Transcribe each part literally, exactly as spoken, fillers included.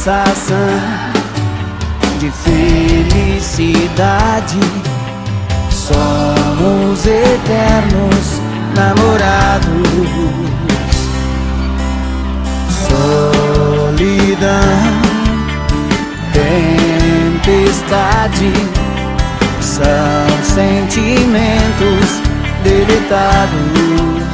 sensação de felicidade. Somos eternos namorados. Solidão, tempestade, são sentimentos deletados.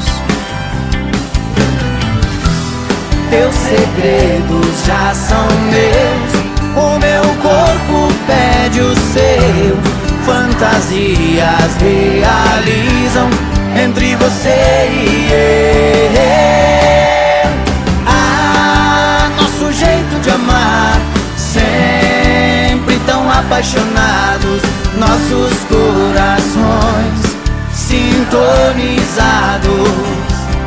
Teus segredos já são meus, o meu corpo pede o seu. Fantasias realizam entre você e eu. Ah, nosso jeito de amar, sempre tão apaixonados, nossos corações sintonizados.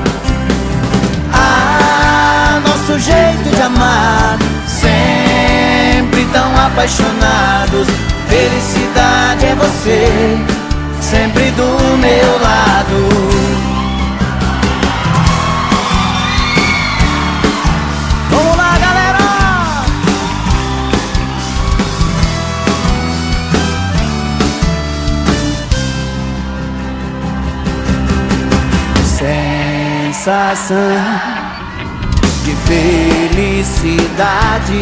Nosso jeito de amar, sempre tão apaixonados. Felicidade é você, sempre do meu lado. Vamos lá, galera! Sensação de felicidade,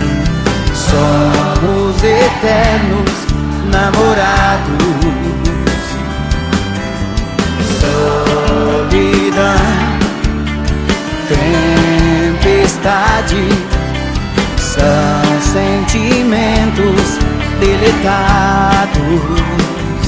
somos eternos namorados. Solidão, tempestade, são sentimentos deletados.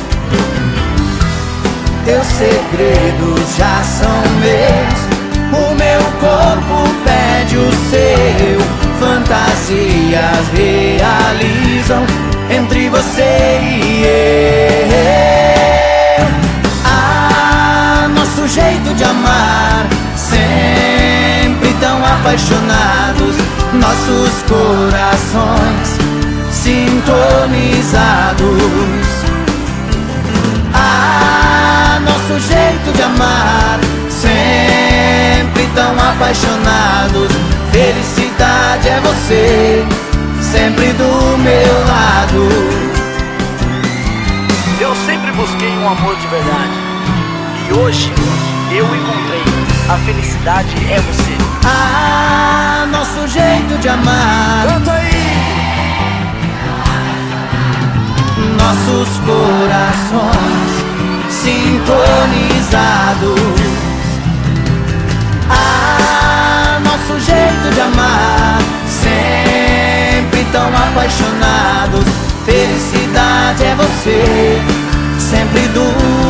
Teus segredos já são meus, o meu corpo pede o seu. Fantasias realizam entre você e eu. Ah, nosso jeito de amar, sempre tão apaixonados, nossos corações sintonizados. Ah, nosso jeito de amar, sempre tão apaixonados. Felicidade é você, sempre do meu lado. Eu sempre busquei um amor de verdade, e hoje eu encontrei. A felicidade é você. Ah, nosso jeito de amar, canta aí! Nossos corações sintonizados. Ah, nosso jeito de amar, sempre tão apaixonados. Felicidade é você, sempre do